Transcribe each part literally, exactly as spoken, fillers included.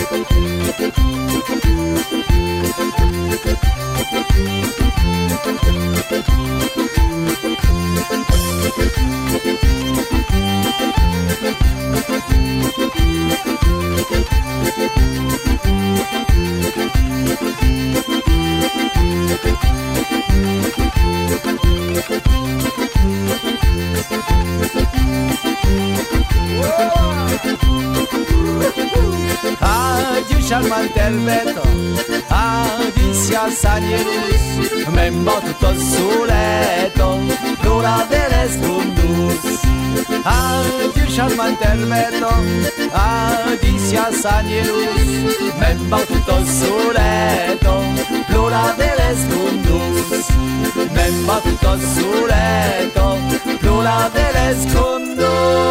Adiós al mantelvetto, adiós a Sanierus, men battuto al soletto, l'ora dell'escondus. Adiós al mantelvetto, adiós a Sanierus, men battuto al soletto, l'ora dell'escondus. Men battuto al soletto, l'ora dell'escondus.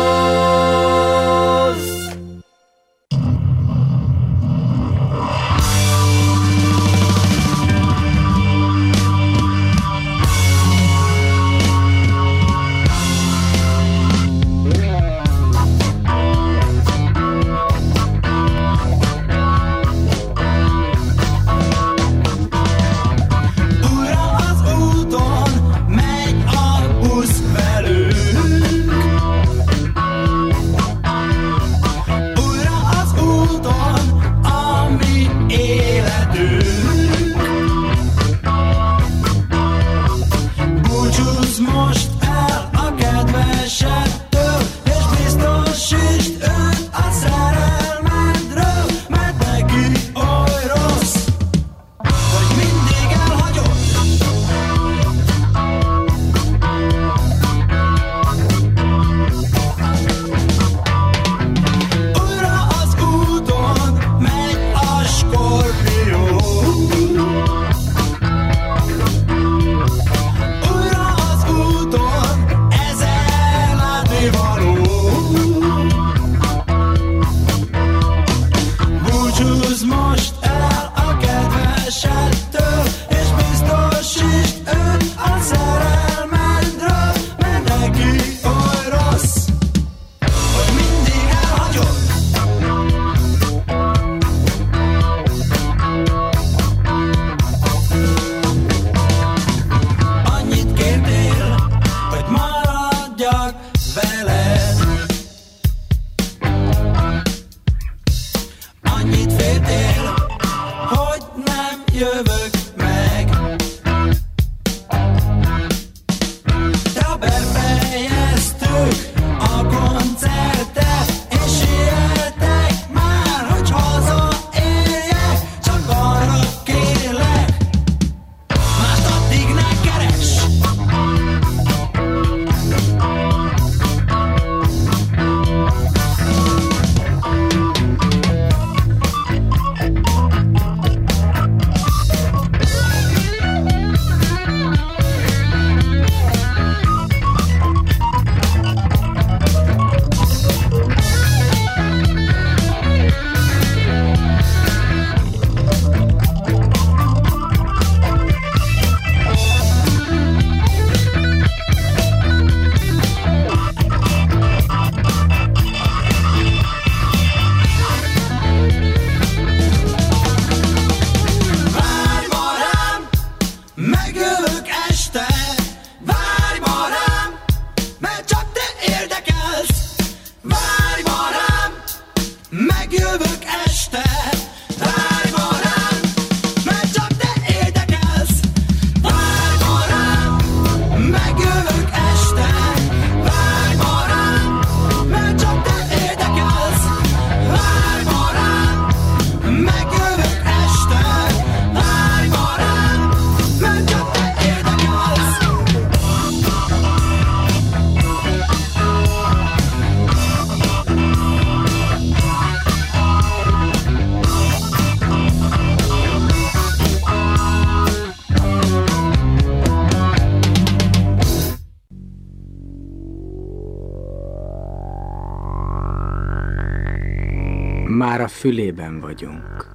Már a fülében vagyunk.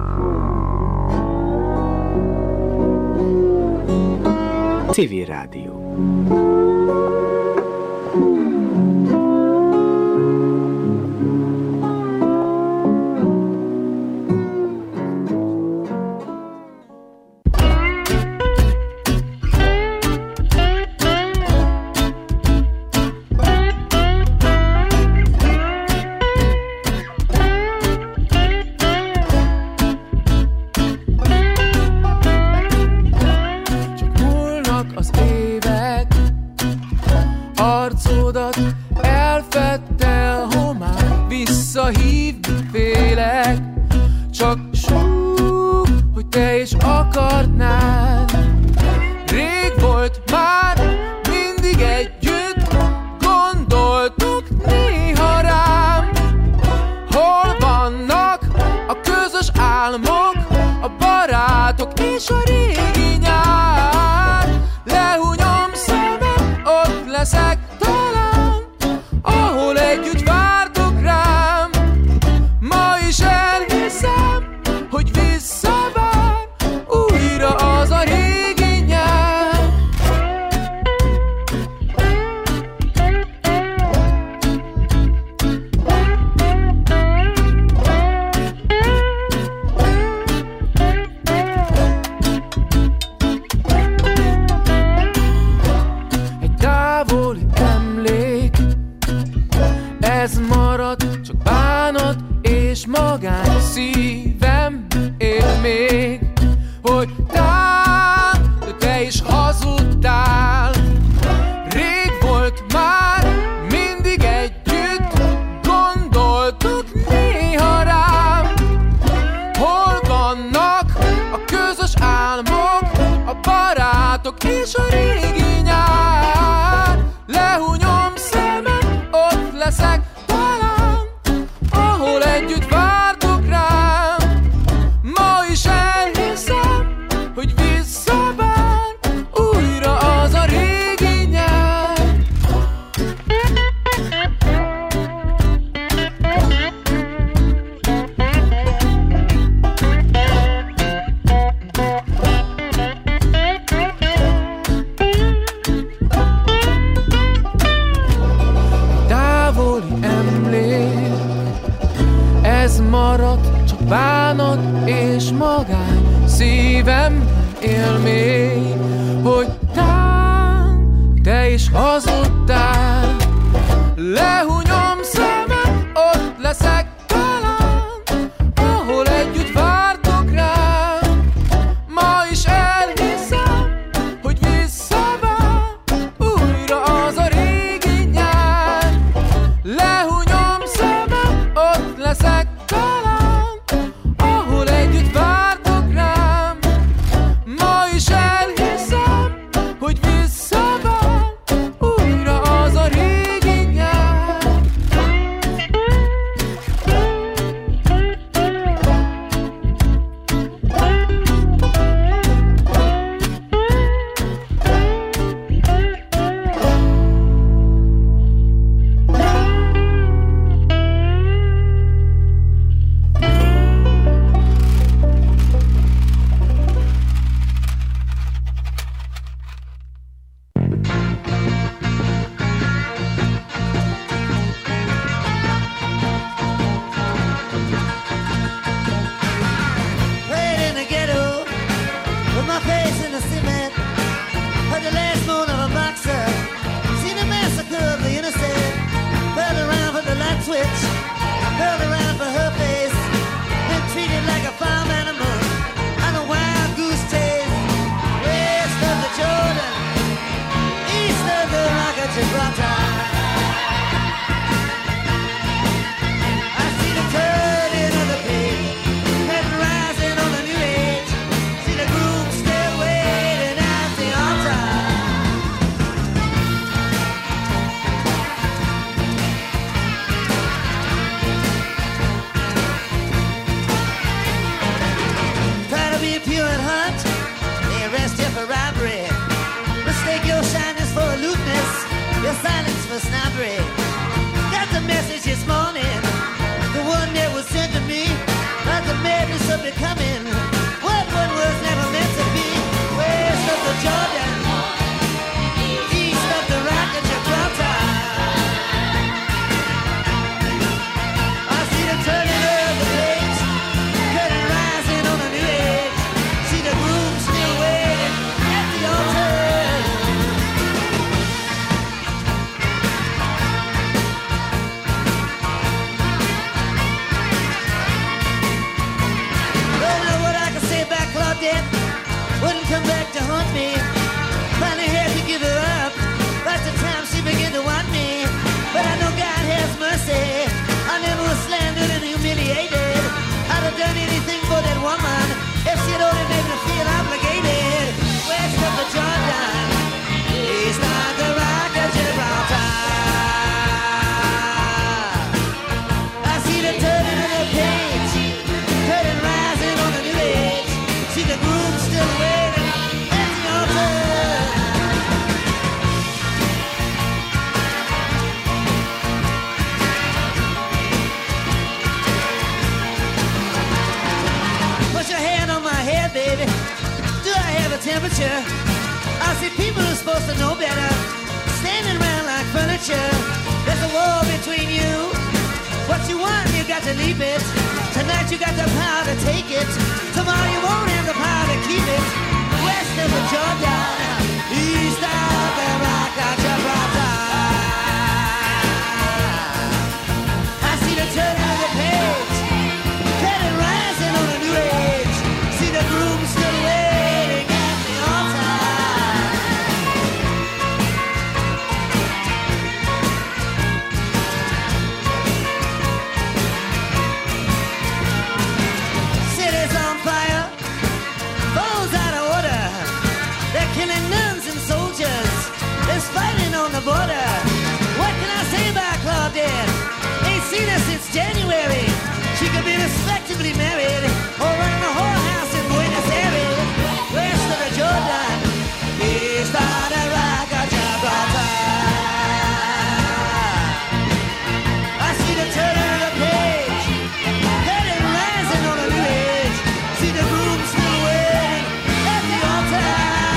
Civil Rádió. hívni félek, csak súg, hogy te is akarnád. Rég volt már, mindig együtt gondoltuk néha rám. Hol vannak a közös álmok, a barátok és a régi nyár? Lehunyom szemem, ott leszek talán, ahol együtt vártok rám. Ma is elhiszem, hogy visszavár újra az a régi nyár. Egy távoli emlék, ez marad, csak bánat és magány. Szívem él még, hogy tán, de te is hazudtál. Rég volt már, mindig együtt gondoltuk néha rám. Hol vannak a közös álmok, a barátok és a régi nyár? Lehunyom szemem, ott leszek talán, ahol együtt vártok rám. Ma is elhiszem, hogy visszavár újra az a régi nyár. Távoli emlék, ez marad, csak bánat és magány. Szívem él még, hogy tán, te is hazudtál. Lehunyom szemem, ott leszek talán, ahol együtt vártok rám. Ma is elhiszem, hogy visszavár újra az a régi nyár. Lehunyom szemem, ott leszek talán, ahol együtt vártok rám. Ma is elhiszem, hogy visszavár újra az a régi nyár. Played in the ghetto with my face in the cement. Heard the last moan of a boxer. Seen the massacre of the innocent. Fell around for the light switch. Fell around for her face. Been treated like a farm animal on a wild goose chase. West of the Jordan, east of the Rock of Gibraltar. I see the turning of the page, heaven rising on a new age. See the groom still waiting at the altar. Try to be pure and hot, they arrest you for robbery. Mistake your shyness for aloofness, your silence for snobbery. Got the message this morning, the one that was sent to me, about the madness of becoming what one was never meant to be. West of the Jordan, east of the Rock of Gibraltar. I see the turning of the page, curtain rising on a new age. See the groom still waiting at the altar. keep it. Tonight you got the power to take it. Tomorrow you won't have the power to keep it. West of the Jordan, east of the rock of Gibraltar. I see the turning of the page, curtain rising on a new age. See the groom still waiting at the altar. Cities on fire, phones out of order. They're killing nuns and soldiers. There's fighting on the border. What can I say about Claudette? Ain't seen her since January. She could be respectably married or running a whorehouse in Buenos Aires. West of the Jordan, east of the rock of Gibraltar. I see the turning of the page, curtain rising on a new age. See the groom still waiting at the altar.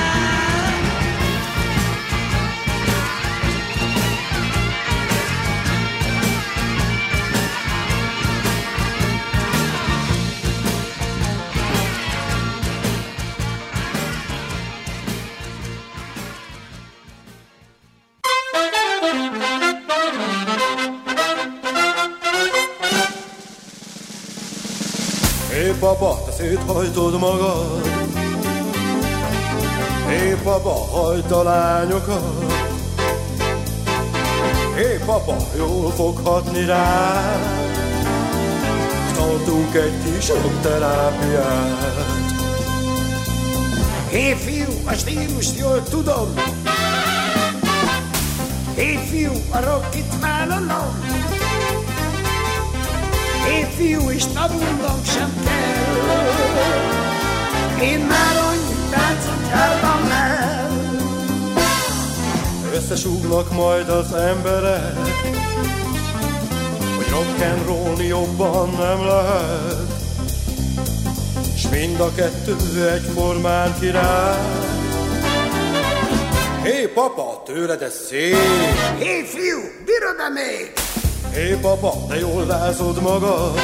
Épp abba, te széthajtod magad, épp abba hagyd a lányokat, épp abba jól fog hatni rád, s tartunk egy kis rockterápiát. Hé fiú, a stílust jól tudom, hé fiú, a rockit vállalom, hé fiú, és tanulnom sem kell. Én már annyi táncot jártam el. Összesúgnak majd az emberek, hogy rock'n'rollni jobban nem lehet, s mind a kettő egyformán király. Hé papa, tőled ez szép! Hé fiú, bírod-e még? Hé papa, de jól rázod magad.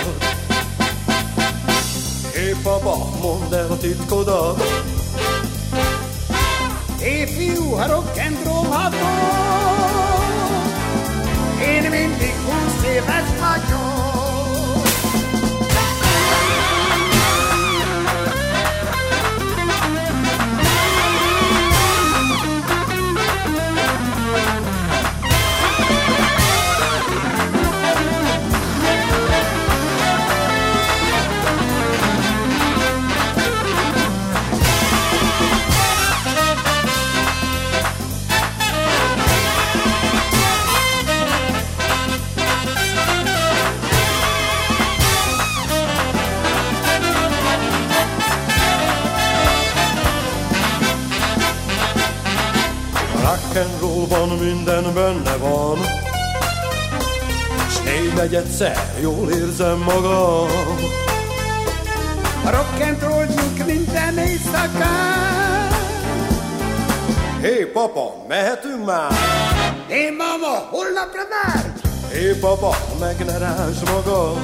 Hé papa, mondd el a titkodat. Hé fiú, ha rock'n'roll hatol, én mindig húsz éves vagyok. Rock'n'rollban minden benne van, s négy egyszer jól érzem magam. A rock'n'rolljuk minden éjszakán. Hé papa, mehetünk már? Hé mama, holnapra már? Hé papa, meg ne rázd magad.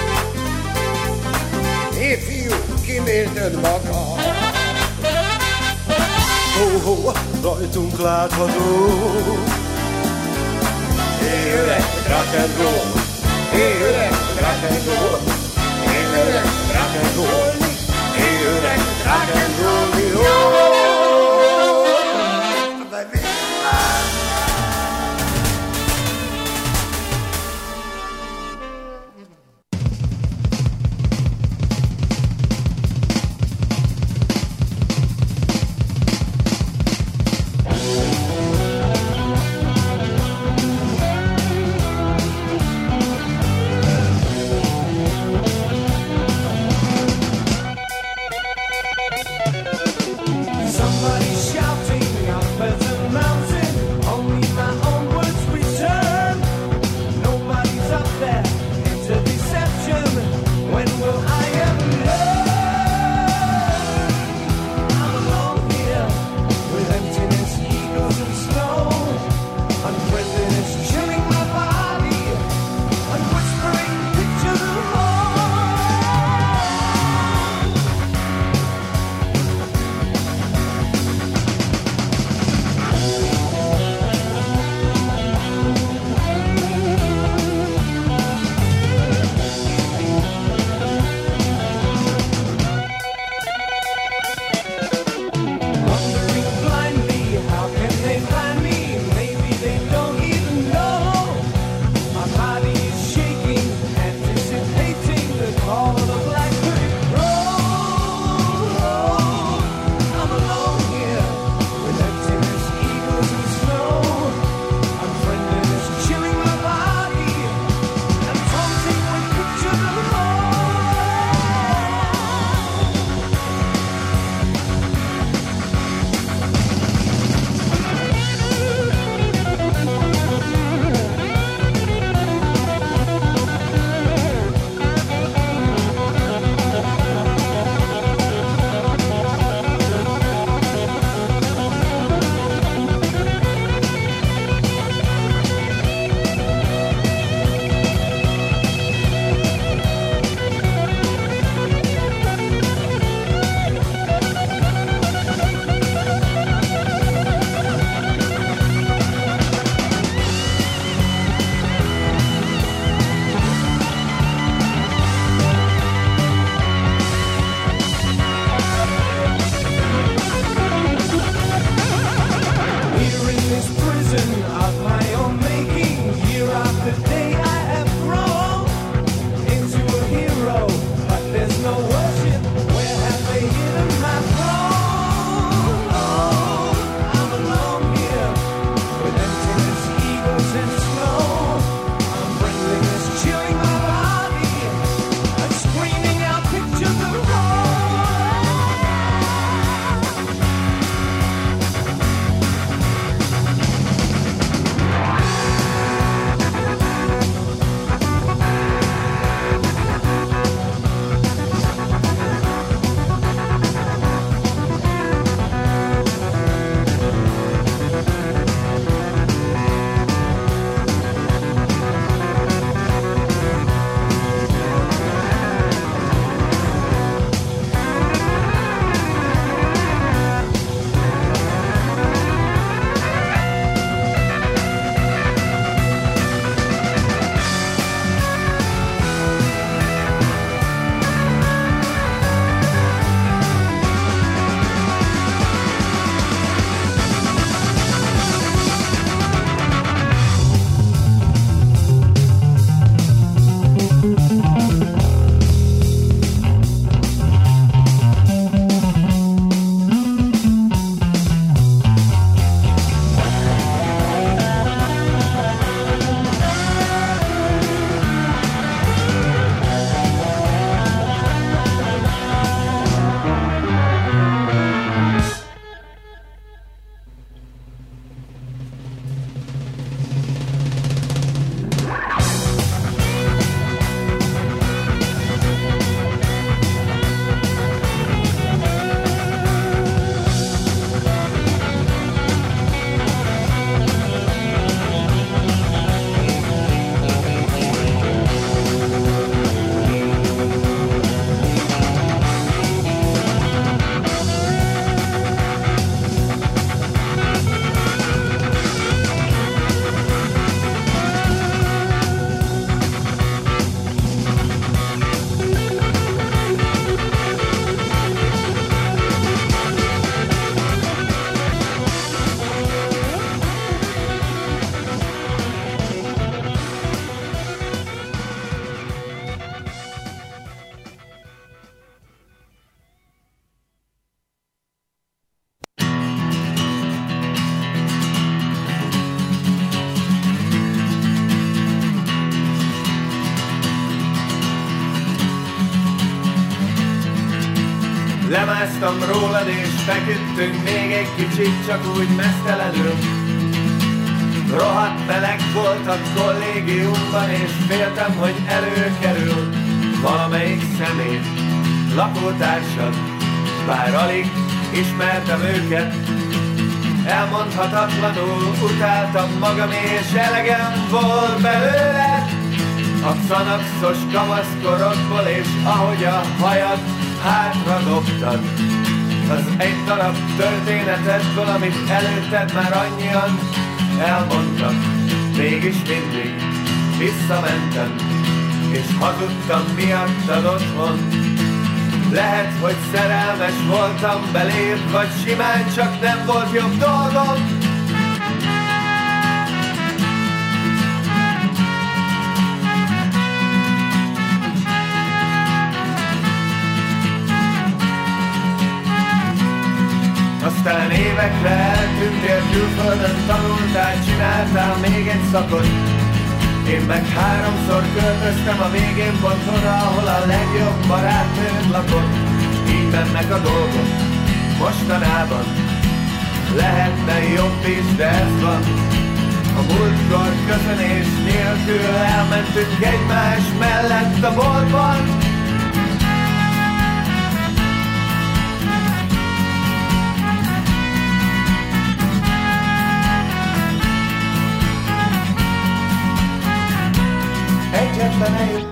Hé fiú, kimélted magad. Ó, rajtunk látható. Hé öreg, rock'n'roll. Hé öreg, rock'n'roll. Hé öreg, rock'n'roll. Hé öreg, rock'n'roll. Lemásztam rólad és feküdtünk még egy kicsit, csak úgy mesztelenül. Rohadt meleg volt a kollégiumban, és féltem, hogy előkerül valamelyik személy, lakótársad, bár alig ismertem őket. Elmondhatatlanul utáltam magam, és elegem volt belőle a xanaxos kamaszkorodból, és ahogy a hajad hátra dobtad az egy darab történetedből, amit előtted már annyian elmondtak. Mégis mindig visszamentem, és hazudtam miattad otthon. Lehet, hogy szerelmes voltam beléd, vagy simán csak nem volt jobb dolgom. Aztán évekre eltűntél külföldön, tanultál, csináltál még egy szakot. Én meg háromszor költöztem a végén pont oda, ahol a legjobb barátnőd lakott. Így mennek a dolgok mostanában, lehetne jobb is, de ez van. A múltkor köszönés nélkül elmentünk egymás mellett a boltban. Egyetleneim,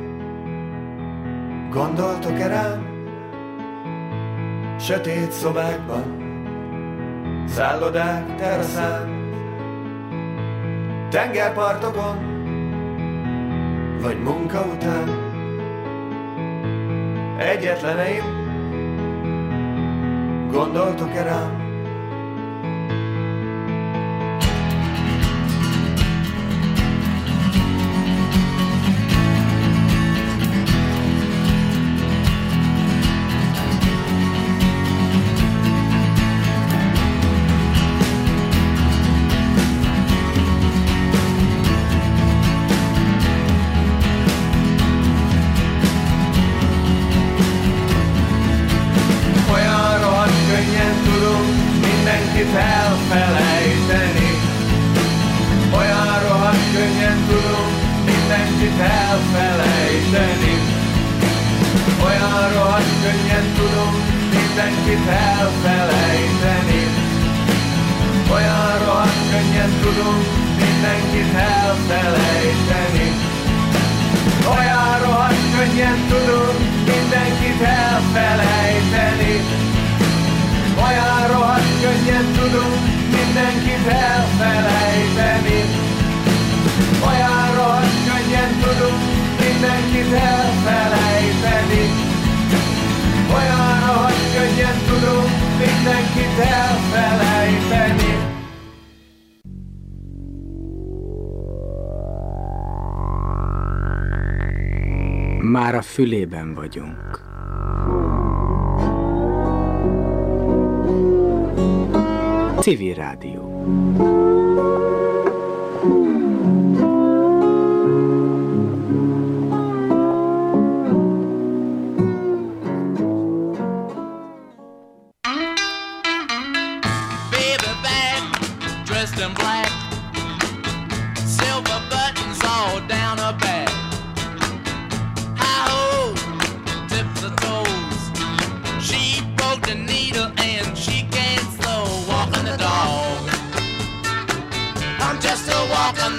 gondoltok-e rám? Sötét szobákban, szállodák teraszán, tengerpartokon, vagy munka után. Egyetleneim, gondoltok-e rám? Elfelejteni. Olyan rohadt könnyen tudunk mindenkit elfelejteni. Olyan rohadt könnyen tudunk mindenkit elfelejteni. Olyan rohadt könnyen tudunk mindenkit elfelejteni. Olyan rohadt könnyen tudunk mindenkit elfelejteni. Olyan rohadt könnyen tudunk mindenkit elfelejteni. Olyan rohadt könnyen tudunk mindenkit elfelejteni. Olyan rohadt könnyen tudunk mindenkit elfelejteni. Már a fülében vagyunk. Civil Rádió. Baby bag, dressed in black, silver buttons all down her back. Hi-ho, tips her toes. She broke the needle and she can't slow walking the dog. I'm just a walking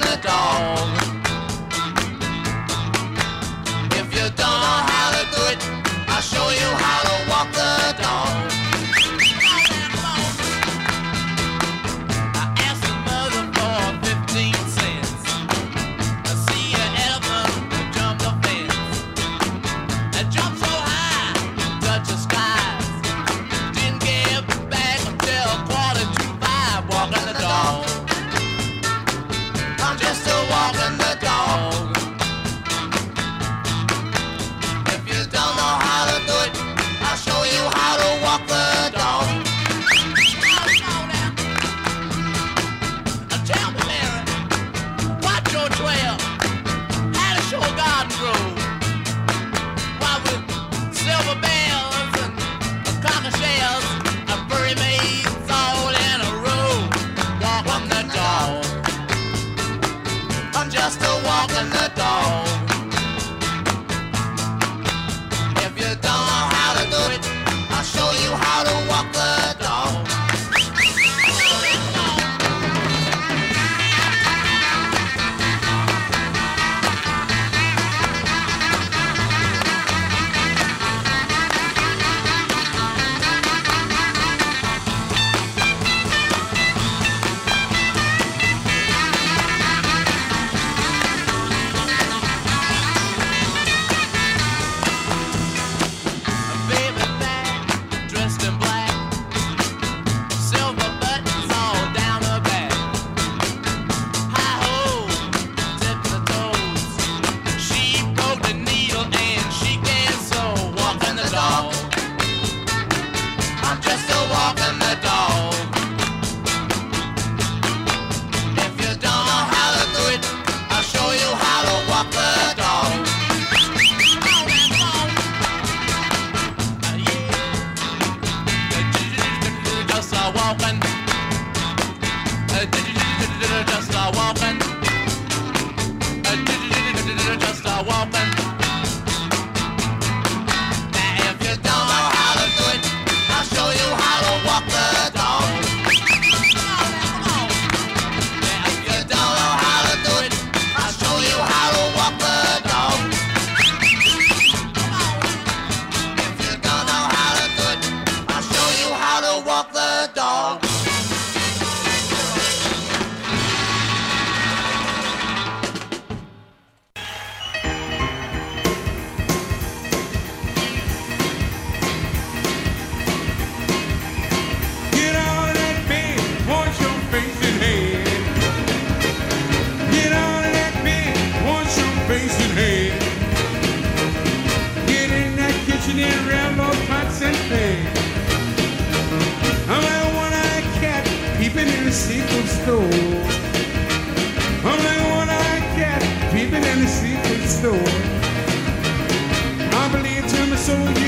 walk the dog. Just a walking, just a walking, just a walking. If you don't know how to do it, I'll show you how to walk the dog. If you don't know how to do it, I'll show you how to walk the dog. If you don't know how to do it, I'll show you how to walk the dog. Get out of that bed, wash your face and head. Get out of that bed, wash your face and head. Get in that kitchen and grab those pots and pans. I'm like a one-eyed cat peeping in the seafood store. I'm like a one-eyed cat peeping in the seafood store. I believe to my soul.